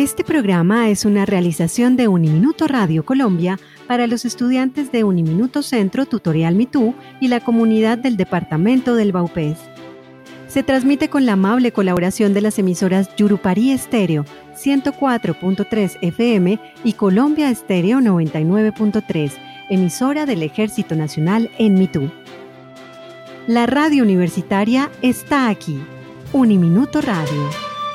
Este programa es una realización de Uniminuto Radio Colombia para los estudiantes de Uniminuto Centro Tutorial Mitú y la comunidad del departamento del Vaupés. Se transmite con la amable colaboración de las emisoras Yurupari Estéreo 104.3 FM y Colombia Estéreo 99.3, emisora del Ejército Nacional en Mitú. La radio universitaria está aquí. Uniminuto Radio.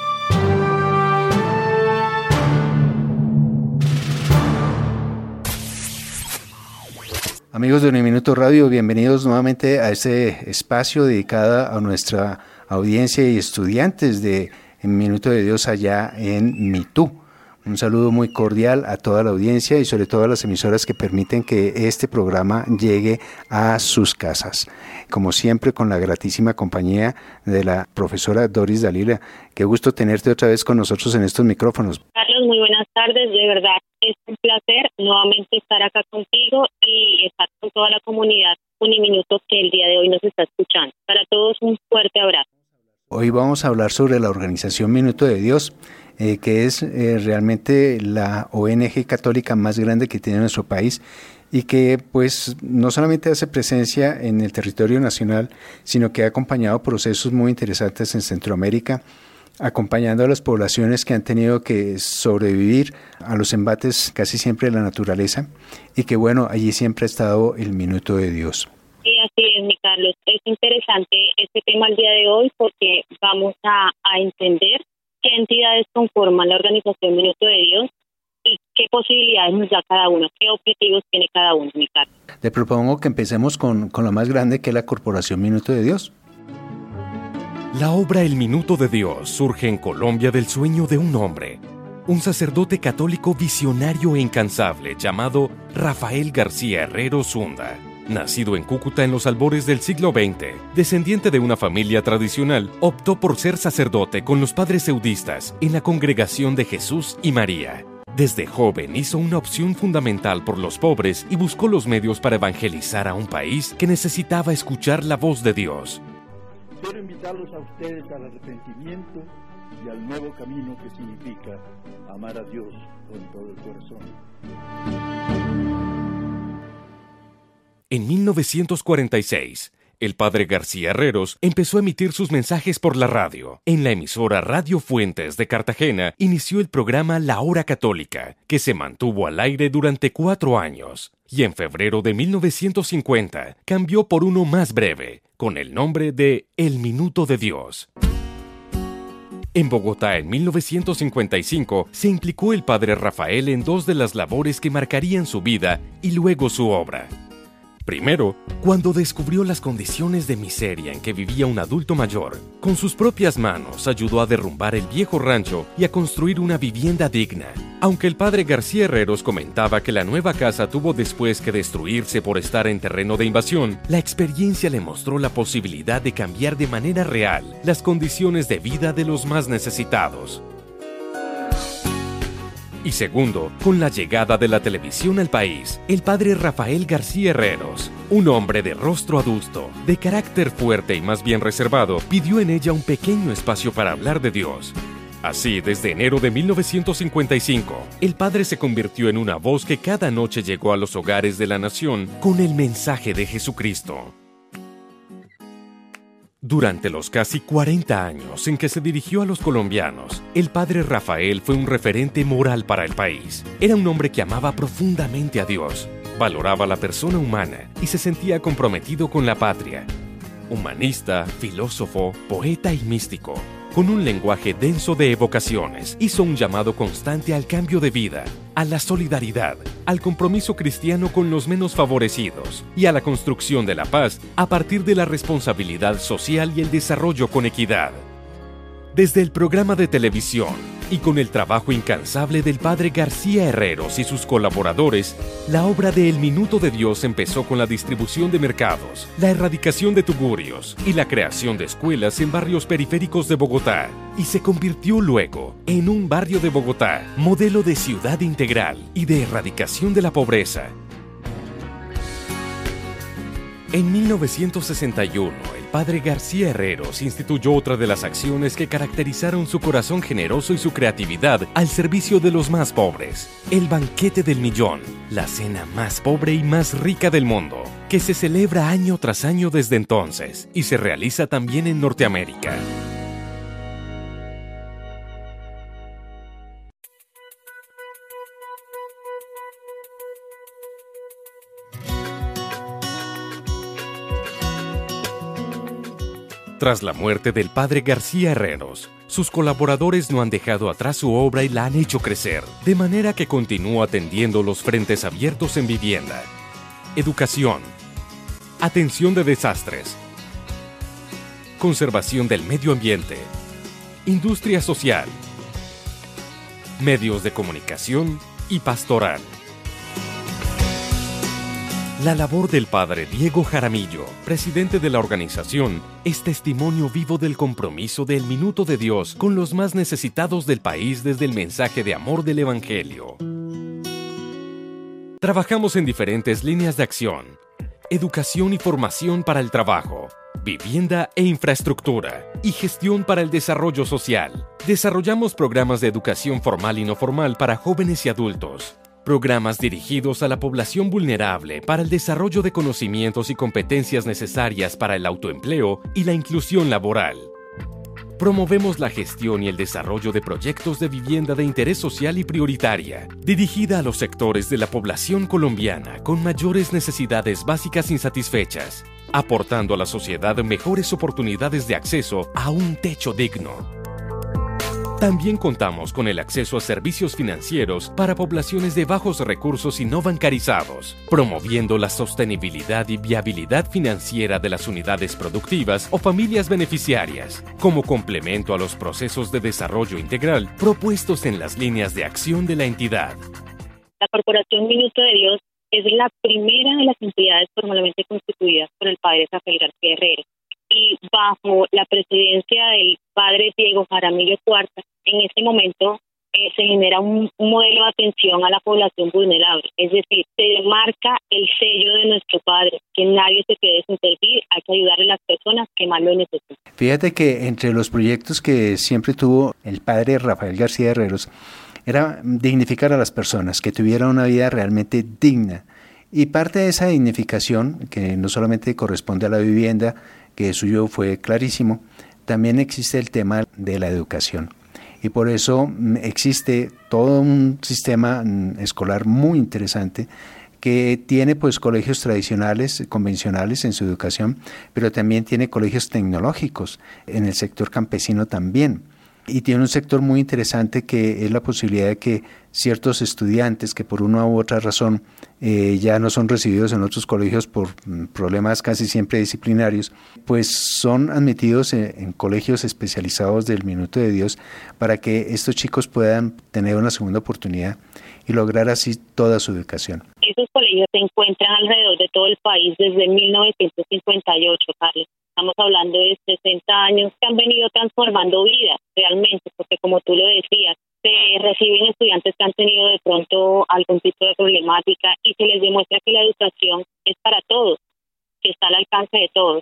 Amigos de Uniminuto Radio, bienvenidos nuevamente a este espacio dedicado a nuestra audiencia y estudiantes de Minuto de Dios allá en Mitú. Un saludo muy cordial a toda la audiencia y sobre todo a las emisoras que permiten que este programa llegue a sus casas. Como siempre, con la gratísima compañía de la profesora Doris Dalila. Qué gusto tenerte otra vez con nosotros en estos micrófonos. Carlos, muy buenas tardes. De verdad, es un placer nuevamente estar acá contigo y estar con toda la comunidad Uniminuto que el día de hoy nos está escuchando. Para todos, un fuerte abrazo. Hoy vamos a hablar sobre la organización Minuto de Dios, que es realmente la ONG católica más grande que tiene nuestro país y que pues no solamente hace presencia en el territorio nacional, sino que ha acompañado procesos muy interesantes en Centroamérica, acompañando a las poblaciones que han tenido que sobrevivir a los embates casi siempre de la naturaleza y que bueno, allí siempre ha estado el Minuto de Dios. Sí, así es, mi Carlos. Es interesante este tema el día de hoy porque vamos a entender qué entidades conforman la organización Minuto de Dios y qué posibilidades nos da cada uno, qué objetivos tiene cada uno, mi Carlos. Te propongo que empecemos con la más grande, que es la Corporación Minuto de Dios. La obra El Minuto de Dios surge en Colombia del sueño de un hombre, un sacerdote católico visionario e incansable llamado Rafael García Herrero Zunda. Nacido en Cúcuta en los albores del siglo XX, descendiente de una familia tradicional, optó por ser sacerdote con los padres eudistas en la Congregación de Jesús y María. Desde joven hizo una opción fundamental por los pobres y buscó los medios para evangelizar a un país que necesitaba escuchar la voz de Dios. Quiero invitarlos a ustedes al arrepentimiento y al nuevo camino que significa amar a Dios con todo el corazón. En 1946, el padre García Herreros empezó a emitir sus mensajes por la radio. En la emisora Radio Fuentes de Cartagena inició el programa La Hora Católica, que se mantuvo al aire durante 4 años. Y en febrero de 1950 cambió por uno más breve, con el nombre de El Minuto de Dios. En Bogotá, en 1955, se implicó el padre Rafael en 2 de las labores que marcarían su vida y luego su obra. Primero, cuando descubrió las condiciones de miseria en que vivía un adulto mayor, con sus propias manos ayudó a derrumbar el viejo rancho y a construir una vivienda digna. Aunque el padre García Herreros comentaba que la nueva casa tuvo después que destruirse por estar en terreno de invasión, la experiencia le mostró la posibilidad de cambiar de manera real las condiciones de vida de los más necesitados. Y segundo, con la llegada de la televisión al país, el padre Rafael García Herreros, un hombre de rostro adusto, de carácter fuerte y más bien reservado, pidió en ella un pequeño espacio para hablar de Dios. Así, desde enero de 1955, el padre se convirtió en una voz que cada noche llegó a los hogares de la nación con el mensaje de Jesucristo. Durante los casi 40 años en que se dirigió a los colombianos, el padre Rafael fue un referente moral para el país. Era un hombre que amaba profundamente a Dios, valoraba la persona humana y se sentía comprometido con la patria. Humanista, filósofo, poeta y místico, con un lenguaje denso de evocaciones, hizo un llamado constante al cambio de vida, a la solidaridad, al compromiso cristiano con los menos favorecidos y a la construcción de la paz a partir de la responsabilidad social y el desarrollo con equidad. Desde el programa de televisión y con el trabajo incansable del padre García Herreros y sus colaboradores, la obra de El Minuto de Dios empezó con la distribución de mercados, la erradicación de tugurios y la creación de escuelas en barrios periféricos de Bogotá, y se convirtió luego en un barrio de Bogotá, modelo de ciudad integral y de erradicación de la pobreza. En 1961, el padre García Herreros instituyó otra de las acciones que caracterizaron su corazón generoso y su creatividad al servicio de los más pobres: el Banquete del Millón, la cena más pobre y más rica del mundo, que se celebra año tras año desde entonces y se realiza también en Norteamérica. Tras la muerte del padre García Herreros, sus colaboradores no han dejado atrás su obra y la han hecho crecer, de manera que continúa atendiendo los frentes abiertos en vivienda, educación, atención de desastres, conservación del medio ambiente, industria social, medios de comunicación y pastoral. La labor del padre Diego Jaramillo, presidente de la organización, es testimonio vivo del compromiso del Minuto de Dios con los más necesitados del país desde el mensaje de amor del Evangelio. Trabajamos en diferentes líneas de acción: educación y formación para el trabajo, vivienda e infraestructura, y gestión para el desarrollo social. Desarrollamos programas de educación formal y no formal para jóvenes y adultos, programas dirigidos a la población vulnerable para el desarrollo de conocimientos y competencias necesarias para el autoempleo y la inclusión laboral. Promovemos la gestión y el desarrollo de proyectos de vivienda de interés social y prioritaria, dirigida a los sectores de la población colombiana con mayores necesidades básicas insatisfechas, aportando a la sociedad mejores oportunidades de acceso a un techo digno. También contamos con el acceso a servicios financieros para poblaciones de bajos recursos y no bancarizados, promoviendo la sostenibilidad y viabilidad financiera de las unidades productivas o familias beneficiarias, como complemento a los procesos de desarrollo integral propuestos en las líneas de acción de la entidad. La Corporación Minuto de Dios es la primera de las entidades formalmente constituidas por el padre Rafael García Herreros, y bajo la presidencia del padre Diego Jaramillo Cuarta, en este momento se genera un modelo de atención a la población vulnerable. Es decir, se demarca el sello de nuestro padre, que nadie se quede sin servir, hay que ayudar a las personas que más lo necesitan. Fíjate que entre los proyectos que siempre tuvo el padre Rafael García Herreros era dignificar a las personas, que tuvieran una vida realmente digna. Y parte de esa dignificación, que no solamente corresponde a la vivienda, que suyo fue clarísimo, también existe el tema de la educación. Y por eso existe todo un sistema escolar muy interesante que tiene pues colegios tradicionales, convencionales en su educación, pero también tiene colegios tecnológicos en el sector campesino también. Y tiene un sector muy interesante que es la posibilidad de que ciertos estudiantes que por una u otra razón ya no son recibidos en otros colegios por problemas casi siempre disciplinarios, pues son admitidos en colegios especializados del Minuto de Dios para que estos chicos puedan tener una segunda oportunidad y lograr así toda su educación. Esos colegios se encuentran alrededor de todo el país desde 1958, Carlos. Estamos hablando de 60 años que han venido transformando vidas realmente, porque como tú lo decías, se reciben estudiantes que han tenido de pronto algún tipo de problemática y se les demuestra que la educación es para todos, que está al alcance de todos.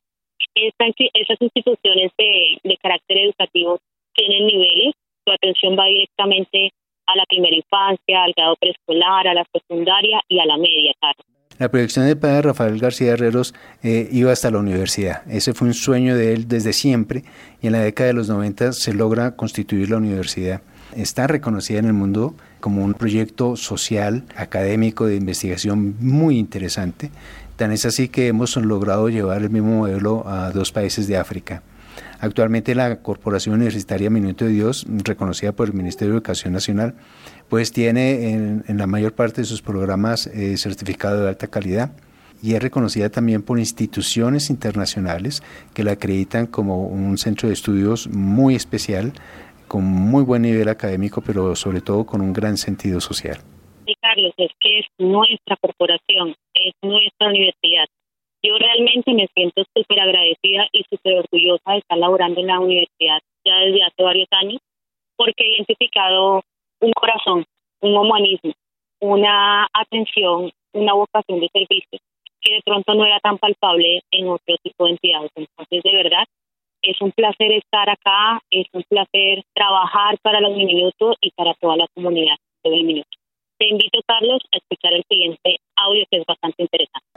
Esas instituciones de carácter educativo tienen niveles, su atención va directamente a la primera infancia, al grado preescolar, a la secundaria y a la media, Carlos. La proyección del padre Rafael García Herreros iba hasta la universidad. Ese fue un sueño de él desde siempre y en la década de los 90 se logra constituir la universidad. Está reconocida en el mundo como un proyecto social, académico, de investigación muy interesante. Tan es así que hemos logrado llevar el mismo modelo a 2 países de África. Actualmente la Corporación Universitaria Minuto de Dios, reconocida por el Ministerio de Educación Nacional, pues tiene en la mayor parte de sus programas certificado de alta calidad y es reconocida también por instituciones internacionales que la acreditan como un centro de estudios muy especial, con muy buen nivel académico, pero sobre todo con un gran sentido social. Sí, Carlos, es que es nuestra corporación, es nuestra universidad. Yo realmente me siento súper agradecida y súper orgullosa de estar laborando en la universidad ya desde hace varios años, porque he identificado un corazón, un humanismo, una atención, una vocación de servicio que de pronto no era tan palpable en otro tipo de entidades. Entonces, de verdad, es un placer estar acá, es un placer trabajar para los Uniminuto y para toda la comunidad de Uniminuto. Te invito, Carlos, a escuchar el siguiente audio que es bastante interesante.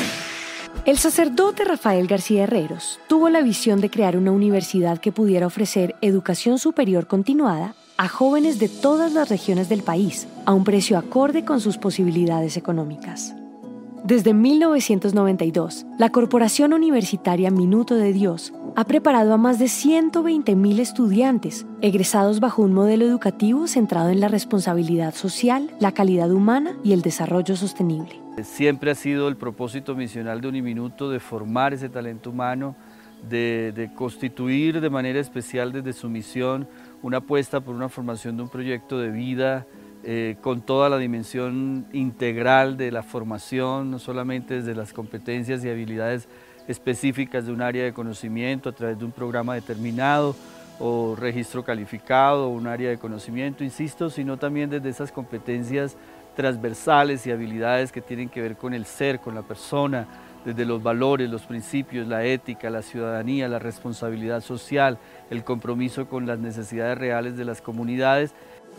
El sacerdote Rafael García Herreros tuvo la visión de crear una universidad que pudiera ofrecer educación superior continuada a jóvenes de todas las regiones del país, a un precio acorde con sus posibilidades económicas. Desde 1992, la Corporación Universitaria Minuto de Dios ha preparado a más de 120.000 estudiantes, egresados bajo un modelo educativo centrado en la responsabilidad social, la calidad humana y el desarrollo sostenible. Siempre ha sido el propósito misional de Uniminuto de formar ese talento humano, de constituir de manera especial desde su misión una apuesta por una formación de un proyecto de vida con toda la dimensión integral de la formación, no solamente desde las competencias y habilidades específicas de un área de conocimiento a través de un programa determinado o registro calificado o un área de conocimiento, insisto, sino también desde esas competencias transversales y habilidades que tienen que ver con el ser, con la persona, desde los valores, los principios, la ética, la ciudadanía, la responsabilidad social, el compromiso con las necesidades reales de las comunidades.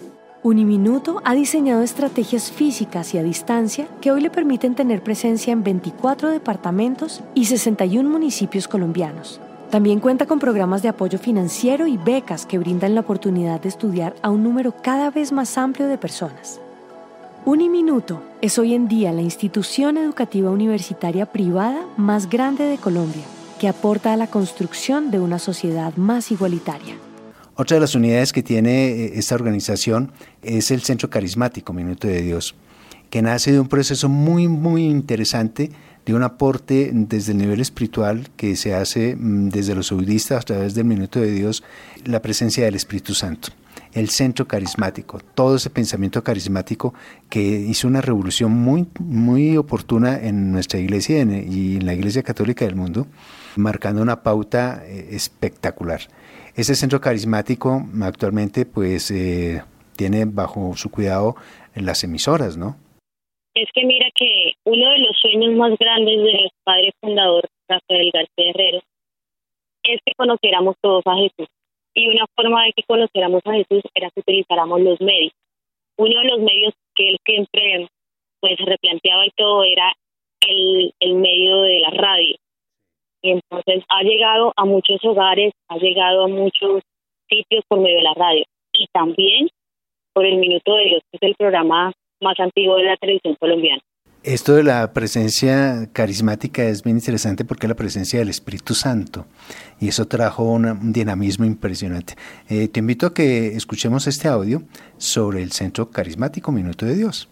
Uniminuto ha diseñado estrategias físicas y a distancia que hoy le permiten tener presencia en 24 departamentos y 61 municipios colombianos. También cuenta con programas de apoyo financiero y becas que brindan la oportunidad de estudiar a un número cada vez más amplio de personas. Uniminuto es hoy en día la institución educativa universitaria privada más grande de Colombia, que aporta a la construcción de una sociedad más igualitaria. Otra de las unidades que tiene esta organización es el Centro Carismático Minuto de Dios, que nace de un proceso muy interesante, de un aporte desde el nivel espiritual que se hace desde los budistas a través del Minuto de Dios, la presencia del Espíritu Santo. El Centro Carismático, todo ese pensamiento carismático que hizo una revolución muy oportuna en nuestra iglesia y en la Iglesia Católica del mundo, marcando una pauta espectacular. Ese Centro Carismático actualmente pues tiene bajo su cuidado las emisoras, ¿no? Es que mira que uno de los sueños más grandes del padre fundador Rafael García Herreros es que conociéramos todos a Jesús. Y una forma de que conociéramos a Jesús era que utilizáramos los medios. Uno de los medios que él siempre pues replanteaba y todo era el medio de la radio. Y entonces ha llegado a muchos hogares, ha llegado a muchos sitios por medio de la radio. Y también por el Minuto de Dios, que es el programa más antiguo de la televisión colombiana. Esto de la presencia carismática es bien interesante porque es la presencia del Espíritu Santo y eso trajo un dinamismo impresionante. Te invito a que escuchemos este audio sobre el Centro Carismático Minuto de Dios.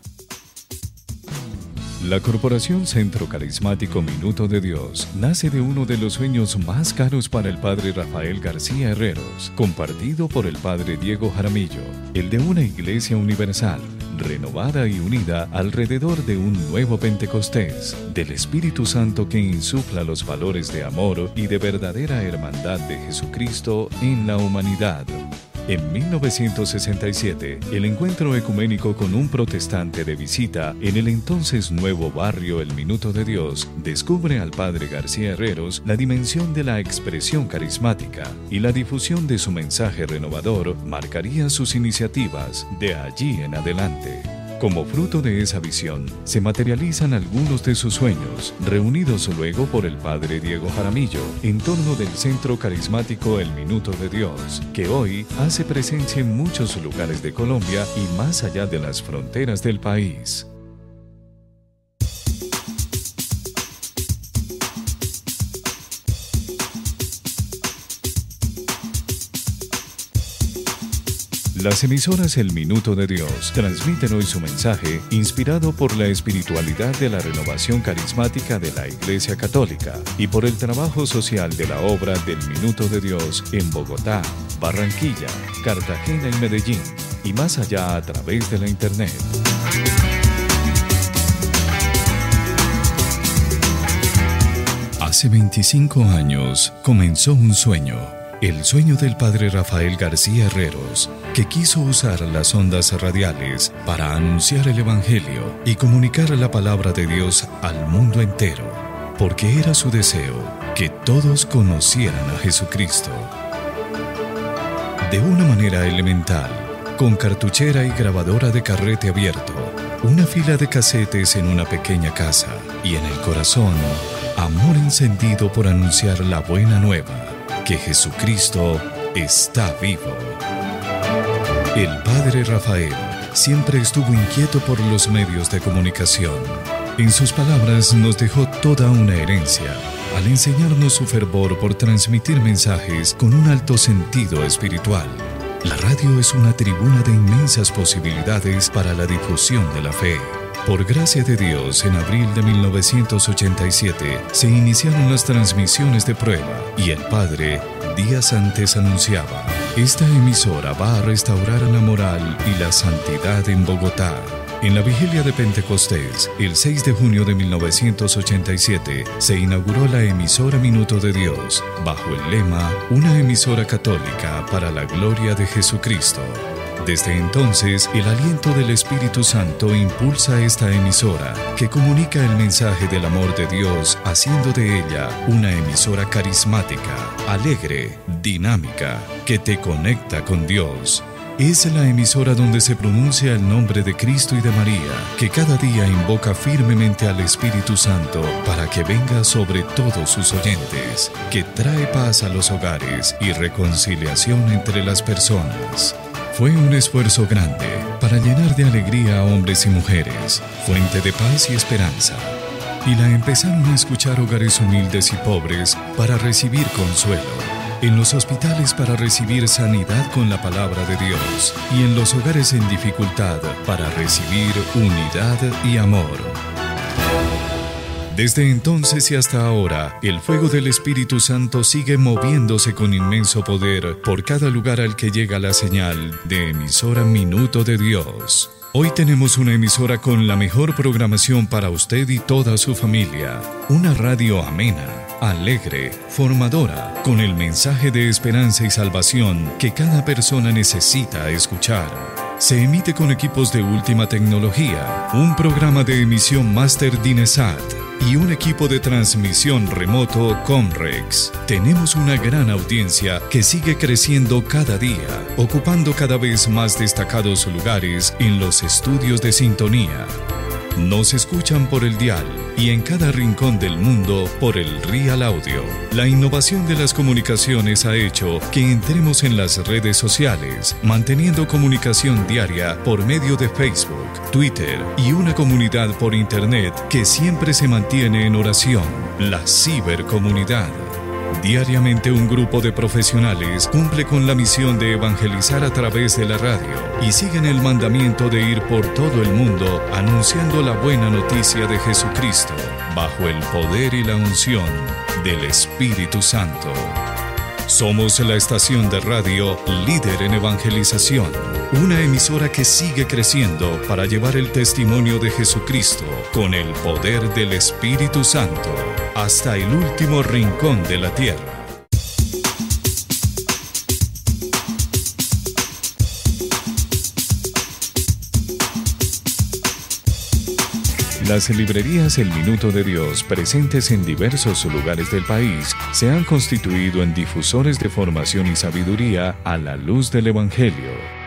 La Corporación Centro Carismático Minuto de Dios nace de uno de los sueños más caros para el padre Rafael García Herreros, compartido por el padre Diego Jaramillo, el de una iglesia universal, renovada y unida alrededor de un nuevo Pentecostés, del Espíritu Santo que insufla los valores de amor y de verdadera hermandad de Jesucristo en la humanidad. En 1967, el encuentro ecuménico con un protestante de visita en el entonces nuevo barrio El Minuto de Dios descubre al padre García Herreros la dimensión de la expresión carismática y la difusión de su mensaje renovador marcaría sus iniciativas de allí en adelante. Como fruto de esa visión, se materializan algunos de sus sueños, reunidos luego por el padre Diego Jaramillo, en torno del Centro Carismático El Minuto de Dios, que hoy hace presencia en muchos lugares de Colombia y más allá de las fronteras del país. Las emisoras El Minuto de Dios transmiten hoy su mensaje inspirado por la espiritualidad de la renovación carismática de la Iglesia Católica y por el trabajo social de la obra del Minuto de Dios en Bogotá, Barranquilla, Cartagena y Medellín, y más allá a través de la Internet. Hace 25 años comenzó un sueño. El sueño del padre Rafael García Herreros, que quiso usar las ondas radiales para anunciar el Evangelio y comunicar la palabra de Dios al mundo entero, porque era su deseo que todos conocieran a Jesucristo. De una manera elemental, con cartuchera y grabadora de carrete abierto, una fila de casetes en una pequeña casa y en el corazón, amor encendido por anunciar la buena nueva, que Jesucristo está vivo. El padre Rafael siempre estuvo inquieto por los medios de comunicación. En sus palabras nos dejó toda una herencia, al enseñarnos su fervor por transmitir mensajes con un alto sentido espiritual. La radio es una tribuna de inmensas posibilidades para la difusión de la fe. Por gracia de Dios, en abril de 1987 se iniciaron las transmisiones de prueba y el padre días antes anunciaba: esta emisora va a restaurar la moral y la santidad en Bogotá. En la vigilia de Pentecostés, el 6 de junio de 1987, se inauguró la emisora Minuto de Dios, bajo el lema Una emisora católica para la gloria de Jesucristo. Desde entonces, el aliento del Espíritu Santo impulsa esta emisora, que comunica el mensaje del amor de Dios, haciendo de ella una emisora carismática, alegre, dinámica, que te conecta con Dios. Es la emisora donde se pronuncia el nombre de Cristo y de María, que cada día invoca firmemente al Espíritu Santo para que venga sobre todos sus oyentes, que trae paz a los hogares y reconciliación entre las personas. Fue un esfuerzo grande para llenar de alegría a hombres y mujeres, fuente de paz y esperanza. Y la empezaron a escuchar hogares humildes y pobres para recibir consuelo, en los hospitales para recibir sanidad con la palabra de Dios, y en los hogares en dificultad para recibir unidad y amor. Desde entonces y hasta ahora, el fuego del Espíritu Santo sigue moviéndose con inmenso poder por cada lugar al que llega la señal de emisora Minuto de Dios. Hoy tenemos una emisora con la mejor programación para usted y toda su familia. Una radio amena, alegre, formadora, con el mensaje de esperanza y salvación que cada persona necesita escuchar. Se emite con equipos de última tecnología, un programa de emisión Master Dinesat y un equipo de transmisión remoto Comrex. Tenemos una gran audiencia que sigue creciendo cada día, ocupando cada vez más destacados lugares en los estudios de sintonía. Nos escuchan por el dial y en cada rincón del mundo por el Real Audio. La innovación de las comunicaciones ha hecho que entremos en las redes sociales, manteniendo comunicación diaria por medio de Facebook, Twitter y una comunidad por Internet que siempre se mantiene en oración, la cibercomunidad. Diariamente un grupo de profesionales cumple con la misión de evangelizar a través de la radio y siguen el mandamiento de ir por todo el mundo anunciando la buena noticia de Jesucristo bajo el poder y la unción del Espíritu Santo. Somos la estación de radio líder en evangelización, una emisora que sigue creciendo para llevar el testimonio de Jesucristo con el poder del Espíritu Santo hasta el último rincón de la tierra. Las librerías El Minuto de Dios, presentes en diversos lugares del país, se han constituido en difusores de formación y sabiduría a la luz del Evangelio.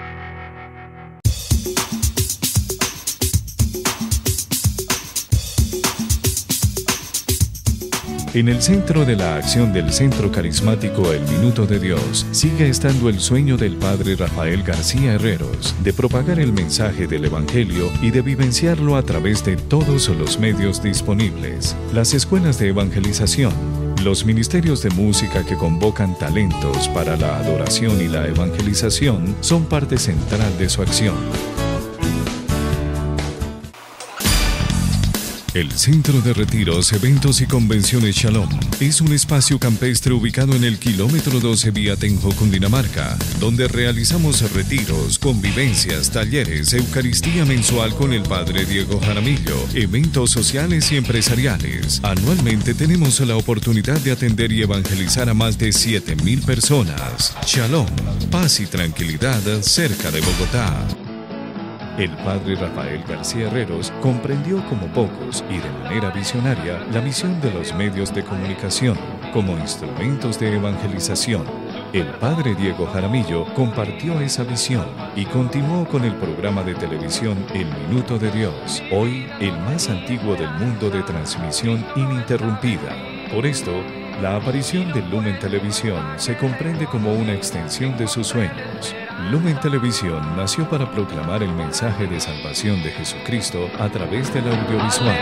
En el centro de la acción del Centro Carismático El Minuto de Dios sigue estando el sueño del padre Rafael García Herreros de propagar el mensaje del Evangelio y de vivenciarlo a través de todos los medios disponibles. Las escuelas de evangelización, los ministerios de música que convocan talentos para la adoración y la evangelización son parte central de su acción. El Centro de Retiros, Eventos y Convenciones Shalom es un espacio campestre ubicado en el kilómetro 12 vía Tenjo, Cundinamarca, donde realizamos retiros, convivencias, talleres, eucaristía mensual con el Padre Diego Jaramillo, eventos sociales y empresariales. Anualmente tenemos la oportunidad de atender y evangelizar a más de 7.000 personas. Shalom, paz y tranquilidad cerca de Bogotá. El padre Rafael García Herreros comprendió como pocos y de manera visionaria la misión de los medios de comunicación como instrumentos de evangelización. El padre Diego Jaramillo compartió esa visión y continuó con el programa de televisión El Minuto de Dios, hoy el más antiguo del mundo de transmisión ininterrumpida. Por esto, la aparición de Lumen Televisión se comprende como una extensión de sus sueños. Lumen Televisión nació para proclamar el mensaje de salvación de Jesucristo a través del audiovisual.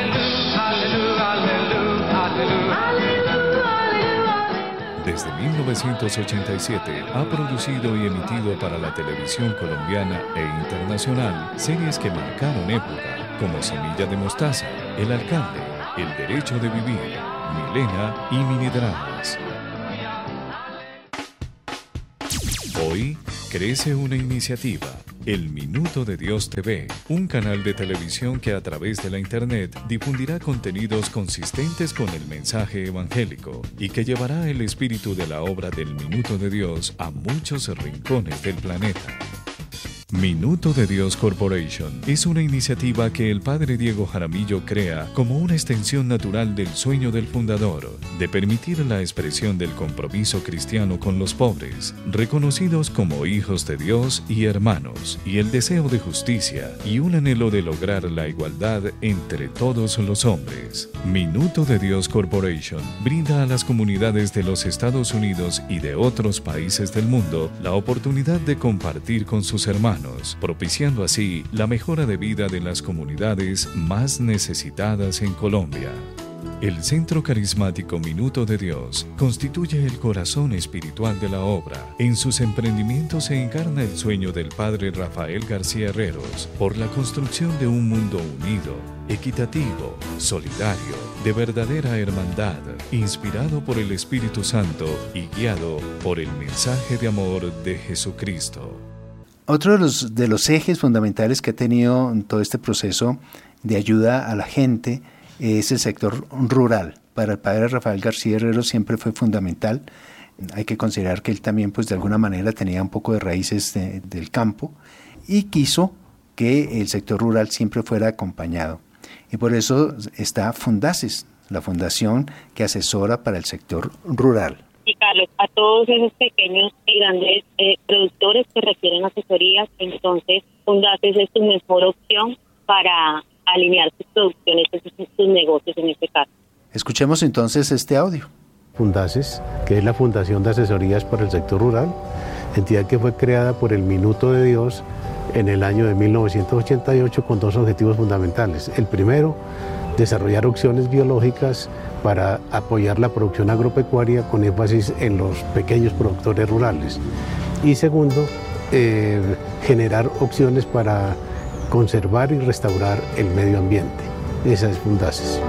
Desde 1987 ha producido y emitido para la televisión colombiana e internacional series que marcaron época, como Semilla de Mostaza, El Alcalde, El Derecho de Vivir, Milena y Minidramas. Hoy crece una iniciativa, El Minuto de Dios TV, un canal de televisión que a través de la internet difundirá contenidos consistentes con el mensaje evangélico y que llevará el espíritu de la obra del Minuto de Dios a muchos rincones del planeta. Minuto de Dios Corporation es una iniciativa que el padre Diego Jaramillo crea como una extensión natural del sueño del fundador, de permitir la expresión del compromiso cristiano con los pobres, reconocidos como hijos de Dios y hermanos, y el deseo de justicia y un anhelo de lograr la igualdad entre todos los hombres. Minuto de Dios Corporation brinda a las comunidades de los Estados Unidos y de otros países del mundo la oportunidad de compartir con sus hermanos, propiciando así la mejora de vida de las comunidades más necesitadas en Colombia. El Centro Carismático Minuto de Dios constituye el corazón espiritual de la obra. En sus emprendimientos se encarna el sueño del padre Rafael García Herreros por la construcción de un mundo unido, equitativo, solidario, de verdadera hermandad, inspirado por el Espíritu Santo y guiado por el mensaje de amor de Jesucristo. Otro de los ejes fundamentales que ha tenido en todo este proceso de ayuda a la gente es el sector rural. Para el padre Rafael García Herreros siempre fue fundamental. Hay que considerar que él también, pues de alguna manera, tenía un poco de raíces del campo y quiso que el sector rural siempre fuera acompañado. Y por eso está Fundaces, la fundación que asesora para el sector rural. Y Carlos, a todos esos pequeños y grandes productores que requieren asesorías, entonces Fundaces es tu mejor opción para alinear tus producciones, tus negocios en este caso. Escuchemos entonces este audio. Fundaces, que es la Fundación de Asesorías para el Sector Rural, entidad que fue creada por el Minuto de Dios en el año de 1988 con dos objetivos fundamentales. El primero, desarrollar opciones biológicas para apoyar la producción agropecuaria con énfasis en los pequeños productores rurales. Y segundo, generar opciones para conservar y restaurar el medio ambiente. Esa es Fundaces.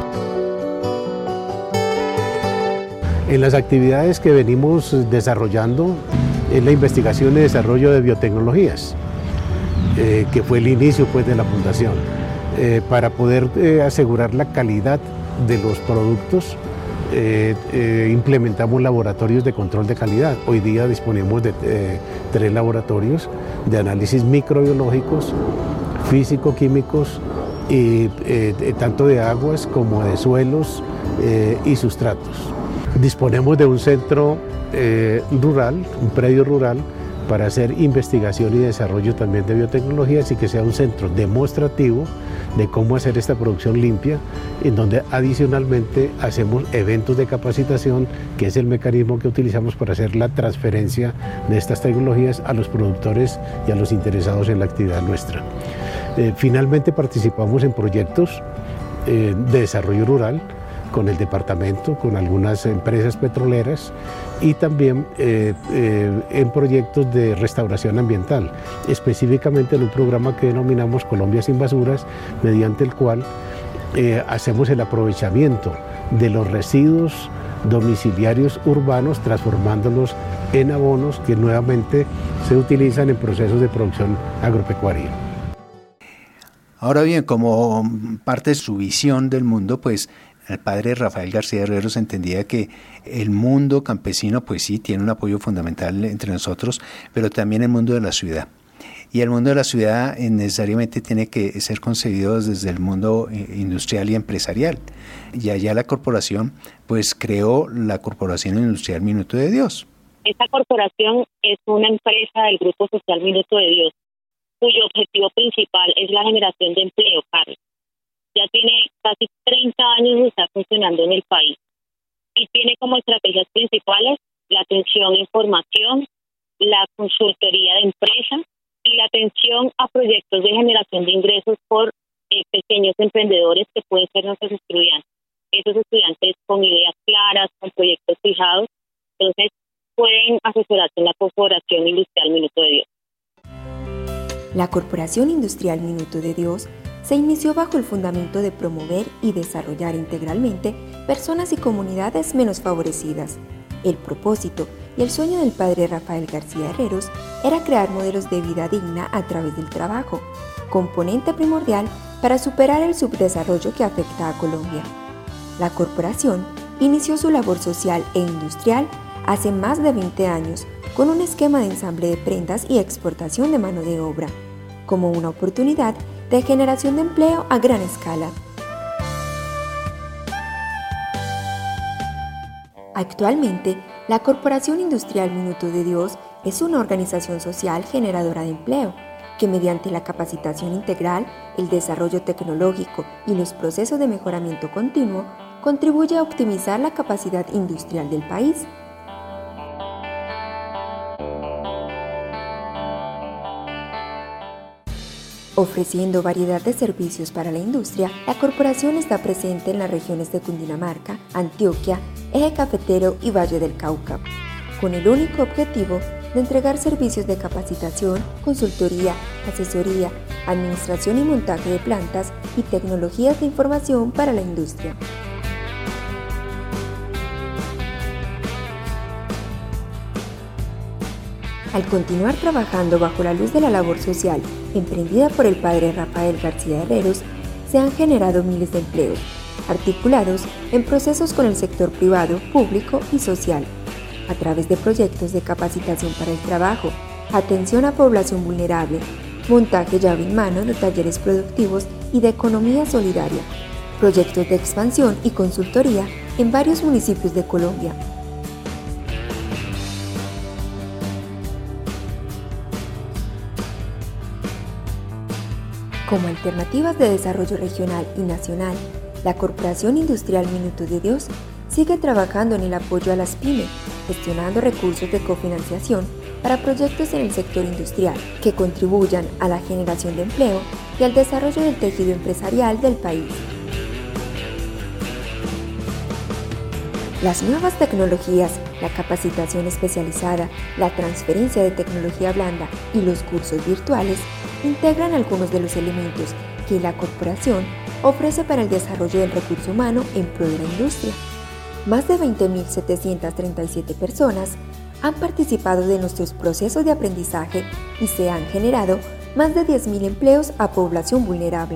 En las actividades que venimos desarrollando es la investigación y desarrollo de biotecnologías, que fue el inicio pues, de la fundación. Para poder asegurar la calidad de los productos, implementamos laboratorios de control de calidad. Hoy día disponemos de 3 laboratorios de análisis microbiológicos, físico-químicos, y tanto de aguas como de suelos y sustratos. Disponemos de un centro rural, un predio rural, para hacer investigación y desarrollo también de biotecnologías y que sea un centro demostrativo de cómo hacer esta producción limpia, en donde adicionalmente hacemos eventos de capacitación, que es el mecanismo que utilizamos para hacer la transferencia de estas tecnologías a los productores y a los interesados en la actividad nuestra. Finalmente participamos en proyectos de desarrollo rural con el departamento, con algunas empresas petroleras y también en proyectos de restauración ambiental, específicamente en un programa que denominamos Colombia sin Basuras, mediante el cual hacemos el aprovechamiento de los residuos domiciliarios urbanos, transformándolos en abonos que nuevamente se utilizan en procesos de producción agropecuaria. Ahora bien, como parte de su visión del mundo, pues el padre Rafael García Herreros entendía que el mundo campesino, pues sí, tiene un apoyo fundamental entre nosotros, pero también el mundo de la ciudad. Y el mundo de la ciudad necesariamente tiene que ser concebido desde el mundo industrial y empresarial. Y allá la corporación, pues creó la Corporación Industrial Minuto de Dios. Esta corporación es una empresa del Grupo Social Minuto de Dios, cuyo objetivo principal es la generación de empleo, Carlos. Ya tiene casi 30 años de estar funcionando en el país y tiene como estrategias principales la atención en formación, la consultoría de empresas y la atención a proyectos de generación de ingresos por pequeños emprendedores que pueden ser nuestros estudiantes. Esos estudiantes con ideas claras, con proyectos fijados, entonces pueden asesorarse en la Corporación Industrial Minuto de Dios. La Corporación Industrial Minuto de Dios se inició bajo el fundamento de promover y desarrollar integralmente personas y comunidades menos favorecidas. El propósito y el sueño del padre Rafael García Herreros era crear modelos de vida digna a través del trabajo, componente primordial para superar el subdesarrollo que afecta a Colombia. La corporación inició su labor social e industrial hace más de 20 años con un esquema de ensamble de prendas y exportación de mano de obra, como una oportunidad de generación de empleo a gran escala. Actualmente, la Corporación Industrial Minuto de Dios es una organización social generadora de empleo que mediante la capacitación integral, el desarrollo tecnológico y los procesos de mejoramiento continuo contribuye a optimizar la capacidad industrial del país. Ofreciendo variedad de servicios para la industria, la corporación está presente en las regiones de Cundinamarca, Antioquia, Eje Cafetero y Valle del Cauca, con el único objetivo de entregar servicios de capacitación, consultoría, asesoría, administración y montaje de plantas y tecnologías de información para la industria. Al continuar trabajando bajo la luz de la labor social emprendida por el padre Rafael García Herreros, se han generado miles de empleos, articulados en procesos con el sector privado, público y social, a través de proyectos de capacitación para el trabajo, atención a población vulnerable, montaje llave en mano de talleres productivos y de economía solidaria, proyectos de expansión y consultoría en varios municipios de Colombia. Como alternativas de desarrollo regional y nacional, la Corporación Industrial Minuto de Dios sigue trabajando en el apoyo a las pymes, gestionando recursos de cofinanciación para proyectos en el sector industrial que contribuyan a la generación de empleo y al desarrollo del tejido empresarial del país. Las nuevas tecnologías, la capacitación especializada, la transferencia de tecnología blanda y los cursos virtuales integran algunos de los elementos que la corporación ofrece para el desarrollo del recurso humano en pro de la industria. Más de 20.737 personas han participado de nuestros procesos de aprendizaje y se han generado más de 10.000 empleos a población vulnerable.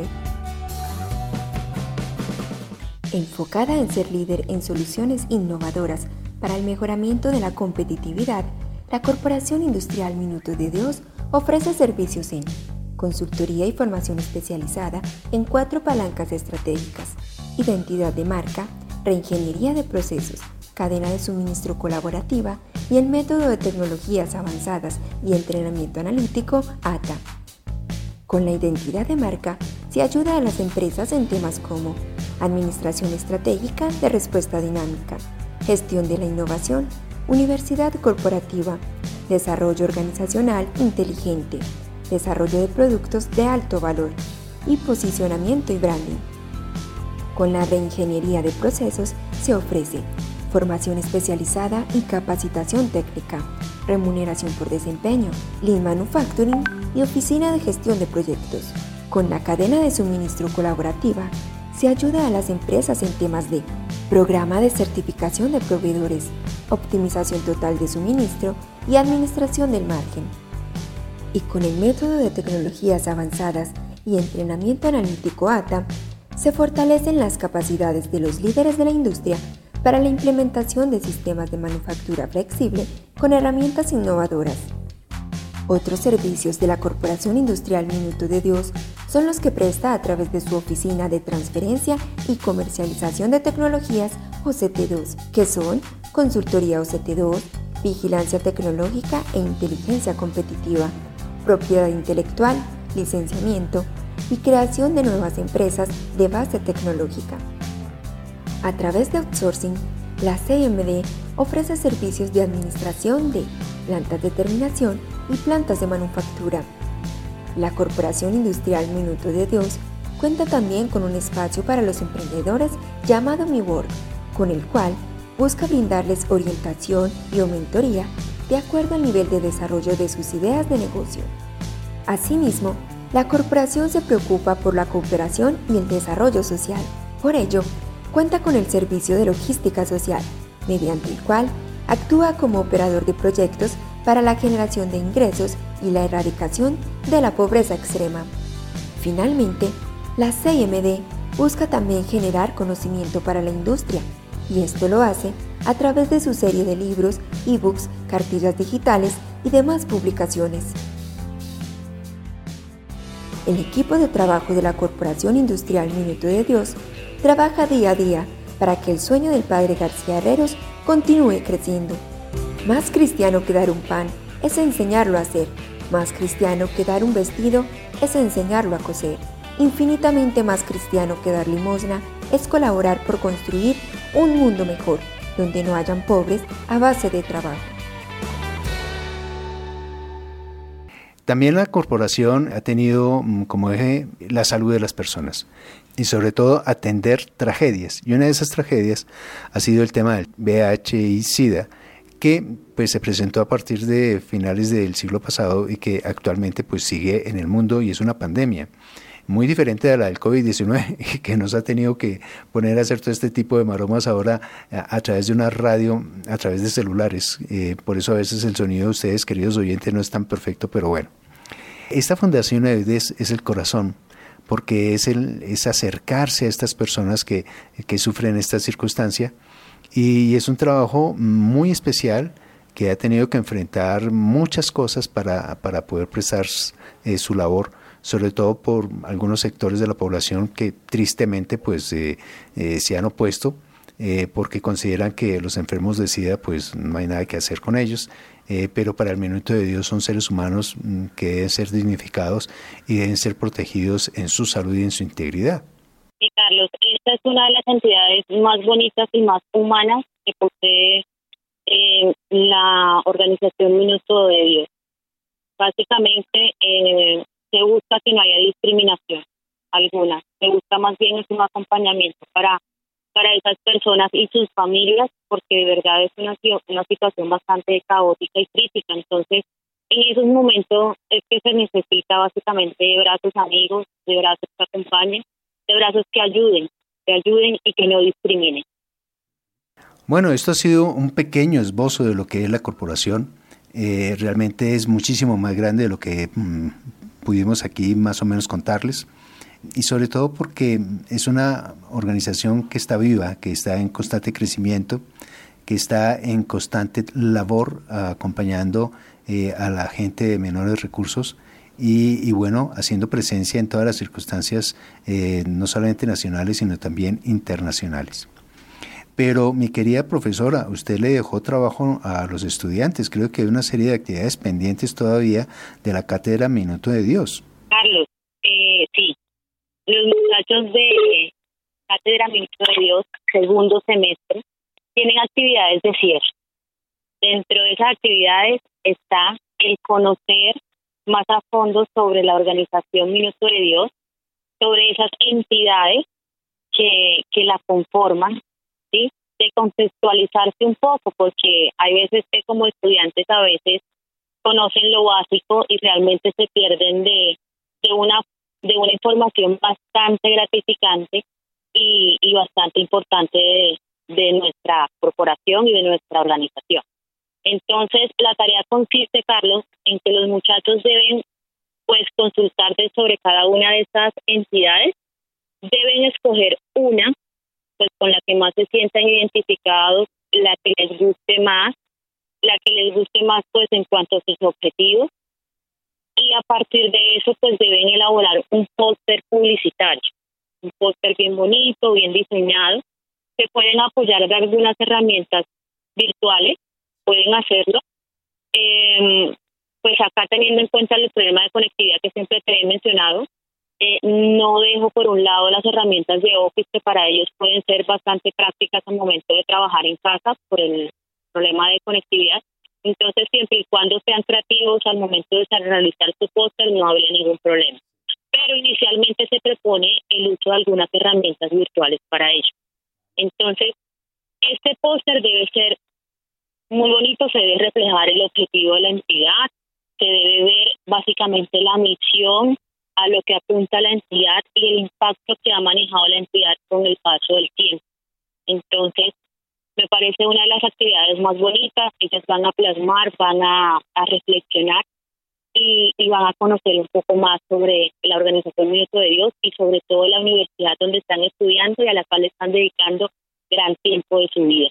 Enfocada en ser líder en soluciones innovadoras para el mejoramiento de la competitividad, la Corporación Industrial Minuto de Dios ofrece servicios en consultoría y formación especializada en 4 palancas estratégicas: identidad de marca, reingeniería de procesos, cadena de suministro colaborativa y el método de tecnologías avanzadas y entrenamiento analítico ATA. Con la identidad de marca se ayuda a las empresas en temas como administración estratégica de respuesta dinámica, gestión de la innovación, universidad corporativa, desarrollo organizacional inteligente, desarrollo de productos de alto valor y posicionamiento y branding. Con la reingeniería de procesos se ofrece formación especializada y capacitación técnica, remuneración por desempeño, Lean Manufacturing y oficina de gestión de proyectos. Con la cadena de suministro colaborativa se ayuda a las empresas en temas de programa de certificación de proveedores, optimización total de suministro y administración del margen. Y con el método de tecnologías avanzadas y entrenamiento analítico ATA, se fortalecen las capacidades de los líderes de la industria para la implementación de sistemas de manufactura flexible con herramientas innovadoras. Otros servicios de la Corporación Industrial Minuto de Dios son los que presta a través de su Oficina de Transferencia y Comercialización de Tecnologías OCT2, que son consultoría OCT2, vigilancia tecnológica e inteligencia competitiva, propiedad intelectual, licenciamiento y creación de nuevas empresas de base tecnológica. A través de outsourcing, la CMD ofrece servicios de administración de plantas de terminación y plantas de manufactura. La Corporación Industrial Minuto de Dios cuenta también con un espacio para los emprendedores llamado Mi Work, con el cual busca brindarles orientación y o mentoría de acuerdo al nivel de desarrollo de sus ideas de negocio. Asimismo, la corporación se preocupa por la cooperación y el desarrollo social. Por ello, cuenta con el servicio de logística social, mediante el cual actúa como operador de proyectos para la generación de ingresos y la erradicación de la pobreza extrema. Finalmente, la CMD busca también generar conocimiento para la industria, y esto lo hace a través de su serie de libros, ebooks, cartillas digitales y demás publicaciones. El equipo de trabajo de la Corporación Industrial Minuto de Dios trabaja día a día para que el sueño del Padre García Herreros continúe creciendo. Más cristiano que dar un pan es enseñarlo a hacer. Más cristiano que dar un vestido es enseñarlo a coser. Infinitamente más cristiano que dar limosna es colaborar por construir un mundo mejor, donde no hayan pobres a base de trabajo. También la corporación ha tenido como eje la salud de las personas y sobre todo atender tragedias. Y una de esas tragedias ha sido el tema del VIH y SIDA, que pues se presentó a partir de finales del siglo pasado y que actualmente pues sigue en el mundo y es una pandemia muy diferente a la del COVID-19, que nos ha tenido que poner a hacer todo este tipo de maromas ahora a través de una radio, a través de celulares. Por eso a veces el sonido de ustedes, queridos oyentes, no es tan perfecto, pero bueno. Esta fundación es el corazón, porque es acercarse a estas personas que sufren esta circunstancia, y es un trabajo muy especial que ha tenido que enfrentar muchas cosas para poder prestar su labor, sobre todo por algunos sectores de la población que tristemente pues se han opuesto porque consideran que los enfermos de SIDA pues no hay nada que hacer con ellos, pero para el Minuto de Dios son seres humanos que deben ser dignificados y deben ser protegidos en su salud y en su integridad. Sí, Carlos, esta es una de las entidades más bonitas y más humanas que posee la organización Minuto de Dios. Básicamente se busca que no haya discriminación alguna, se busca más bien es un acompañamiento para esas personas y sus familias, porque de verdad es una situación bastante caótica y crítica. Entonces, en esos momentos es que se necesita básicamente de brazos amigos, de brazos que acompañen, de brazos que ayuden y que no discriminen. Bueno, esto ha sido un pequeño esbozo de lo que es la corporación. Realmente es muchísimo más grande de lo que pudimos aquí más o menos contarles, y sobre todo porque es una organización que está viva, que está en constante crecimiento, que está en constante labor acompañando a la gente de menores recursos y bueno, haciendo presencia en todas las circunstancias, no solamente nacionales, sino también internacionales. Pero mi querida profesora, usted le dejó trabajo a los estudiantes. Creo que hay una serie de actividades pendientes todavía de la Cátedra Minuto de Dios. Carlos, sí. Los muchachos de Cátedra Minuto de Dios, segundo semestre, tienen actividades de cierre. Dentro de esas actividades está el conocer más a fondo sobre la organización Minuto de Dios, sobre esas entidades que la conforman, ¿sí? De contextualizarse un poco, porque hay veces que como estudiantes a veces conocen lo básico y realmente se pierden de una información bastante gratificante y bastante importante de nuestra corporación y de nuestra organización. Entonces, la tarea consiste, Carlos, en que los muchachos deben pues consultarte sobre cada una de estas entidades, deben escoger una pues con la que más se sientan identificados, la que les guste más pues en cuanto a sus objetivos, y a partir de eso pues deben elaborar un póster publicitario, un póster bien bonito, bien diseñado, que pueden apoyar de algunas herramientas virtuales, pueden hacerlo. Pues acá, teniendo en cuenta el problema de conectividad que siempre te he mencionado, no dejo por un lado las herramientas de Office, que para ellos pueden ser bastante prácticas al momento de trabajar en casa por el problema de conectividad. Entonces, siempre y cuando sean creativos al momento de realizar su póster, no habría ningún problema. Pero inicialmente se propone el uso de algunas herramientas virtuales para ello. Entonces, este póster debe ser muy bonito, se debe reflejar el objetivo de la entidad, se debe ver básicamente la misión, a lo que apunta la entidad y el impacto que ha manejado la entidad con el paso del tiempo. Entonces, me parece una de las actividades más bonitas. Ellos van a plasmar, van a reflexionar y van a conocer un poco más sobre la organización Minuto de Dios y sobre todo la universidad donde están estudiando y a la cual están dedicando gran tiempo de su vida.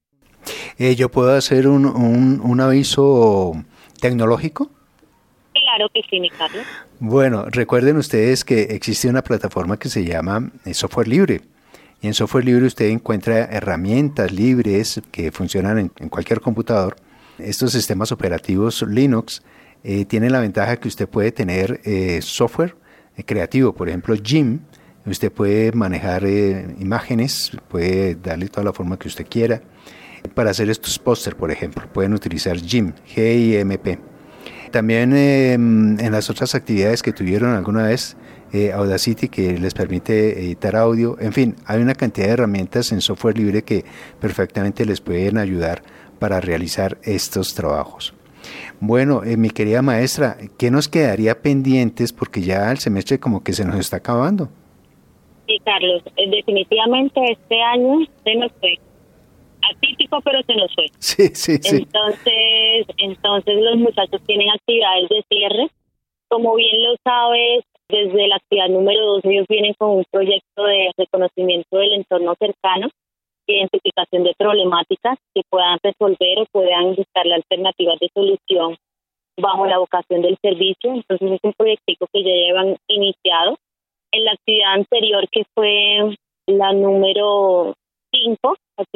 ¿Yo puedo hacer un aviso tecnológico? Claro que sí, mi Carlos. Bueno, recuerden ustedes que existe una plataforma que se llama Software Libre. Y en Software Libre usted encuentra herramientas libres que funcionan en cualquier computador. Estos sistemas operativos Linux tienen la ventaja que usted puede tener software creativo. Por ejemplo, GIMP. Usted puede manejar imágenes, puede darle toda la forma que usted quiera. Para hacer estos póster, por ejemplo, pueden utilizar GIMP, G-I-M-P. También en las otras actividades que tuvieron alguna vez, Audacity, que les permite editar audio. En fin, hay una cantidad de herramientas en software libre que perfectamente les pueden ayudar para realizar estos trabajos. Bueno, mi querida maestra, ¿qué nos quedaría pendientes? Porque ya el semestre como que se nos está acabando. Sí, Carlos, definitivamente este año se nos fue. Atípico, pero se nos fue. Sí. Entonces los muchachos tienen actividades de cierre. Como bien lo sabes, desde la actividad número 2 ellos vienen con un proyecto de reconocimiento del entorno cercano, identificación de problemáticas que puedan resolver o puedan buscarle alternativas de solución bajo la vocación del servicio. Entonces es un proyectico que ya llevan iniciado. En la actividad anterior, que fue la número 5,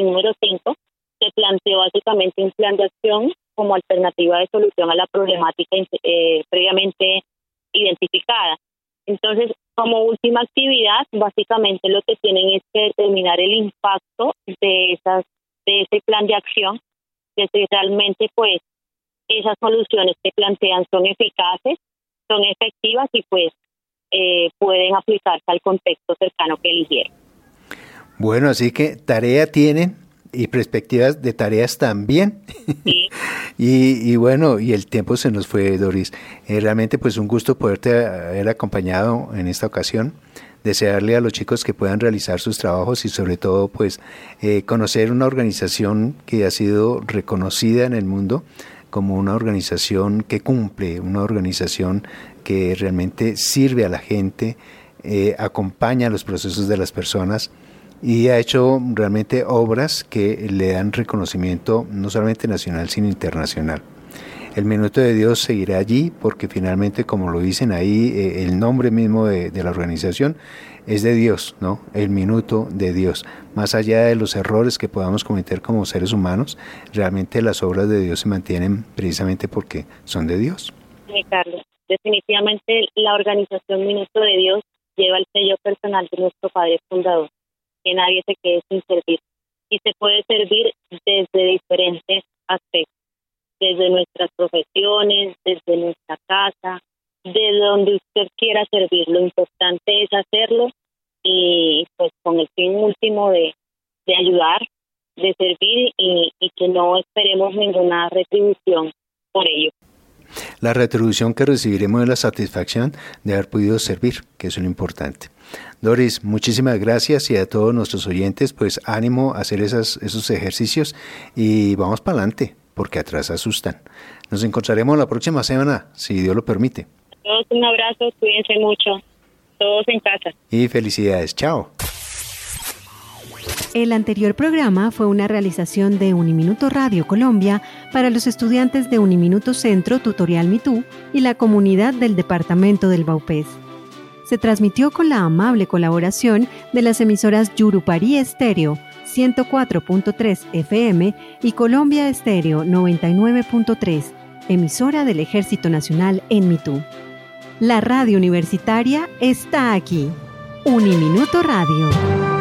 se planteó básicamente un plan de acción como alternativa de solución a la problemática previamente identificada. Entonces, como última actividad, básicamente lo que tienen es que determinar el impacto de ese plan de acción, que si realmente pues esas soluciones que plantean son eficaces, son efectivas y pues pueden aplicarse al contexto cercano que eligieron. Bueno, así que tarea tienen y perspectivas de tareas también. Sí. y bueno, y el tiempo se nos fue, Doris. Realmente pues un gusto poderte haber acompañado en esta ocasión. Desearle a los chicos que puedan realizar sus trabajos y sobre todo pues conocer una organización que ha sido reconocida en el mundo como una organización que cumple, una organización que realmente sirve a la gente, acompaña los procesos de las personas y ha hecho realmente obras que le dan reconocimiento no solamente nacional sino internacional. El Minuto de Dios seguirá allí porque finalmente, como lo dicen ahí, el nombre mismo de la organización es de Dios, ¿no? El Minuto de Dios. Más allá de los errores que podamos cometer como seres humanos, realmente las obras de Dios se mantienen precisamente porque son de Dios. Sí, Carlos. Definitivamente la organización Minuto de Dios lleva el sello personal de nuestro Padre Fundador, que nadie se quede sin servir. Y se puede servir desde diferentes aspectos, desde nuestras profesiones, desde nuestra casa, desde donde usted quiera servir. Lo importante es hacerlo y pues con el fin último de ayudar, de servir y que no esperemos ninguna retribución por ello. La retribución que recibiremos es la satisfacción de haber podido servir, que es lo importante. Doris, muchísimas gracias, y a todos nuestros oyentes, pues ánimo a hacer esos ejercicios y vamos para adelante, porque atrás asustan. Nos encontraremos la próxima semana, si Dios lo permite. A todos un abrazo, cuídense mucho, todos en casa. Y felicidades, chao. El anterior programa fue una realización de Uniminuto Radio Colombia para los estudiantes de Uniminuto Centro Tutorial Mitú y la comunidad del departamento del Vaupés. Se transmitió con la amable colaboración de las emisoras Yurupari Estéreo 104.3 FM y Colombia Estéreo 99.3, emisora del Ejército Nacional en Mitú. La radio universitaria está aquí. Uniminuto Radio.